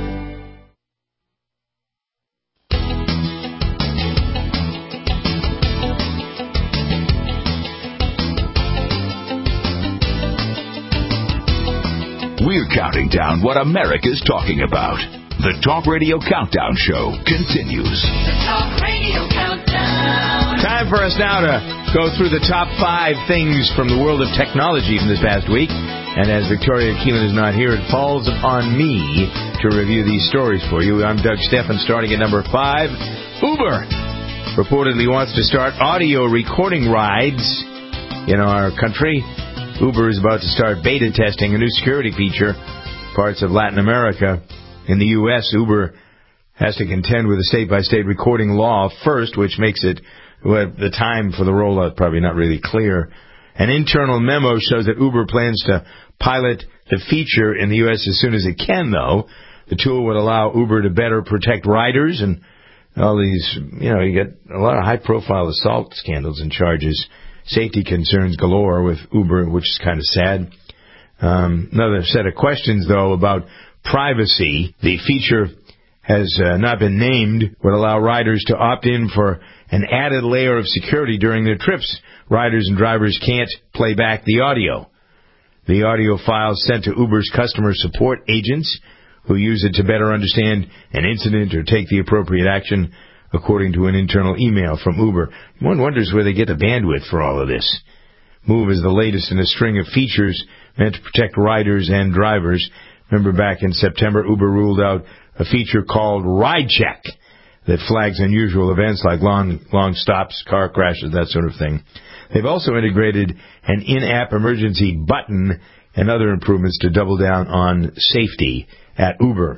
We're counting down what America's talking about. The Talk Radio Countdown Show continues. The Talk Radio Countdown. Time for us now to go through the top five things from the world of technology from this past week. And as Victoria Keelan is not here, it falls upon me to review these stories for you. I'm Doug Steffen, starting at number five. Uber reportedly wants to start audio recording rides in our country. Uber is about to start beta testing a new security feature parts of Latin America. In the U S, Uber has to contend with a state-by-state recording law first, which makes it, well, the time for the rollout probably not really clear. An internal memo shows that Uber plans to pilot the feature in the U S as soon as it can, though. The tool would allow Uber to better protect riders and all these, you know, you get a lot of high-profile assault scandals and charges. Safety concerns galore with Uber, which is kind of sad. Um, another set of questions, though, about privacy. The feature has uh, not been named, would allow riders to opt in for an added layer of security during their trips. Riders and drivers can't play back the audio. The audio files sent to Uber's customer support agents, who use it to better understand an incident or take the appropriate action, according to an internal email from Uber. One wonders where they get the bandwidth for all of this. Move is the latest in a string of features meant to protect riders and drivers. Remember back in September, Uber ruled out a feature called Ride Check that flags unusual events like long, long stops, car crashes, that sort of thing. They've also integrated an in-app emergency button and other improvements to double down on safety at Uber.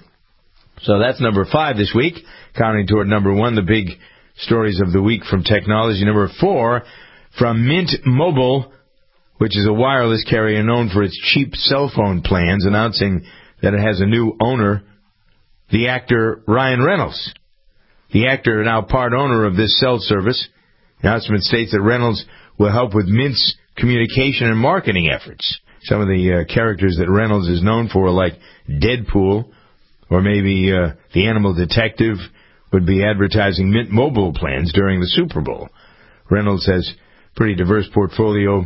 So that's number five this week. Counting toward number one, the big stories of the week from technology. Number four, from Mint Mobile, which is a wireless carrier known for its cheap cell phone plans, announcing that it has a new owner, the actor Ryan Reynolds. The actor, now part owner of this cell service, the announcement states that Reynolds will help with Mint's communication and marketing efforts. Some of the uh, characters that Reynolds is known for, like Deadpool, or maybe uh, the Animal Detective, would be advertising Mint Mobile plans during the Super Bowl. Reynolds has a pretty diverse portfolio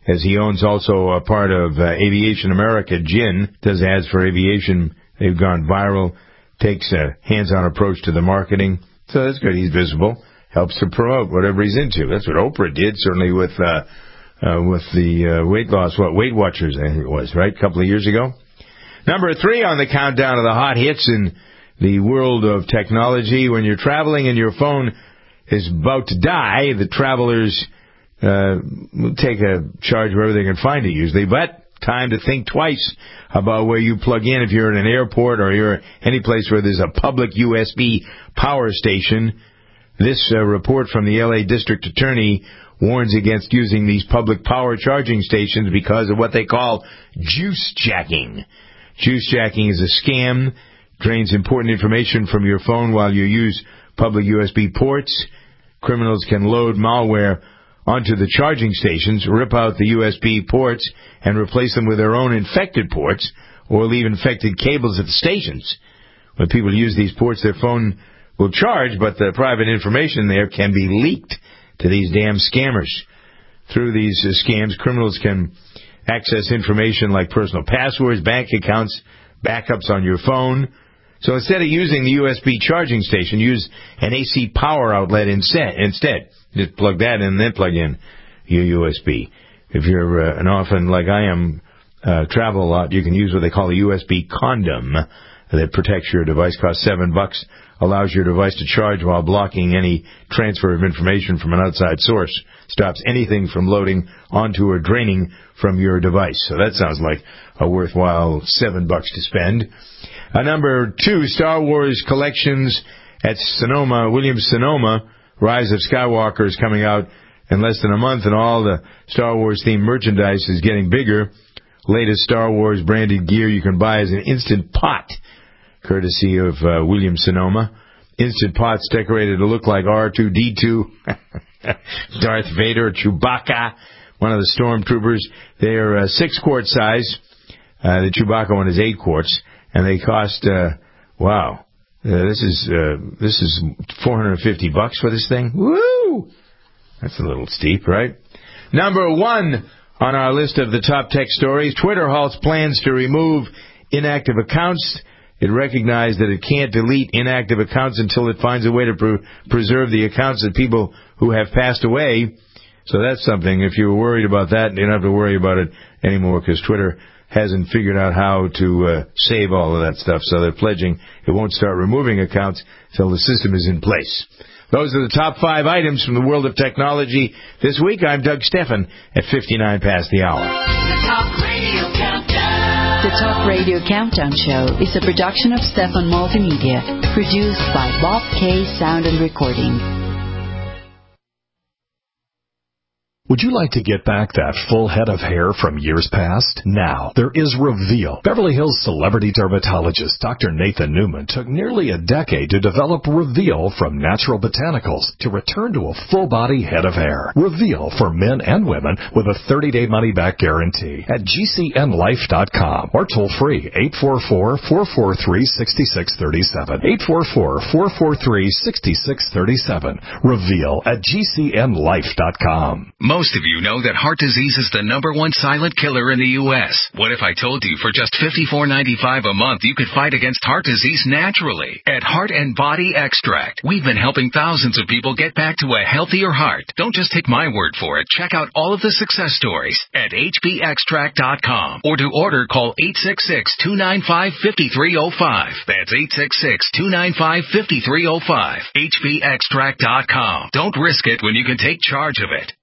as he owns also a part of uh, Aviation America. Gin does ads for aviation. They've gone viral, takes a hands-on approach to the marketing. So that's good. He's visible, helps to promote whatever he's into. That's what Oprah did, certainly with uh, uh, with the uh, weight loss, what, Weight Watchers, I think it was, right, a couple of years ago. Number three on the countdown of the hot hits in the world of technology. When you're traveling and your phone is about to die, the travelers uh, take a charge wherever they can find it usually, but time to think twice about where you plug in if you're in an airport or you're any place where there's a public U S B power station. This uh, report from the L A District Attorney warns against using these public power charging stations because of what they call juice jacking. Juice jacking is a scam, drains important information from your phone while you use public U S B ports. Criminals can load malware onto the charging stations, rip out the U S B ports, and replace them with their own infected ports, or leave infected cables at the stations. When people use these ports, their phone will charge, but the private information there can be leaked to these damn scammers. Through these uh, scams, criminals can access information like personal passwords, bank accounts, backups on your phone. So instead of using the U S B charging station, use an A C power outlet instead. Instead, just plug that in and then plug in your U S B. If you're uh, an often, like I am, uh, travel a lot, you can use what they call a U S B condom that protects your device. Costs seven bucks, allows your device to charge while blocking any transfer of information from an outside source. Stops anything from loading onto or draining from your device. So that sounds like a worthwhile seven bucks to spend. Uh, number two, Star Wars collections at Sonoma, Williams-Sonoma. Rise of Skywalker is coming out in less than a month, and all the Star Wars-themed merchandise is getting bigger. Latest Star Wars branded gear you can buy as an Instant Pot, courtesy of uh, Williams-Sonoma. Instant Pots decorated to look like R two D two, Darth Vader, Chewbacca, one of the stormtroopers. They are uh, six-quart size. Uh, the Chewbacca one is eight quarts. And they cost, uh, wow, uh, this is uh, this is four hundred fifty bucks for this thing. Woo! That's a little steep, right? Number one on our list of the top tech stories, Twitter halts plans to remove inactive accounts. It recognized that it can't delete inactive accounts until it finds a way to pre- preserve the accounts of people who have passed away. So that's something. If you were worried about that, you don't have to worry about it anymore because Twitter hasn't figured out how to uh, save all of that stuff, so they're pledging it won't start removing accounts until the system is in place. Those are the top five items from the world of technology this week. I'm Doug Steffen at fifty-nine past the hour. The Talk Radio Countdown. The Talk Radio Countdown Show is a production of Steffen Multimedia, produced by Bob K. Sound and Recording. Would you like to get back that full head of hair from years past? Now, there is Reveal. Beverly Hills celebrity dermatologist Doctor Nathan Newman took nearly a decade to develop Reveal from natural botanicals to return to a full-body head of hair. Reveal for men and women with a thirty-day money-back guarantee at G C N life dot com or toll-free eight four four, four four three, six six three seven. eight four four, four four three, six six three seven. Reveal at G C N life dot com. Most of you know that heart disease is the number one silent killer in the U S What if I told you for just fifty-four ninety-five a month you could fight against heart disease naturally? At Heart and Body Extract, we've been helping thousands of people get back to a healthier heart. Don't just take my word for it. Check out all of the success stories at H B extract dot com. Or to order, call eight six six, two nine five, five three zero five. That's eight six six, two nine five, five three zero five. H B extract dot com. Don't risk it when you can take charge of it.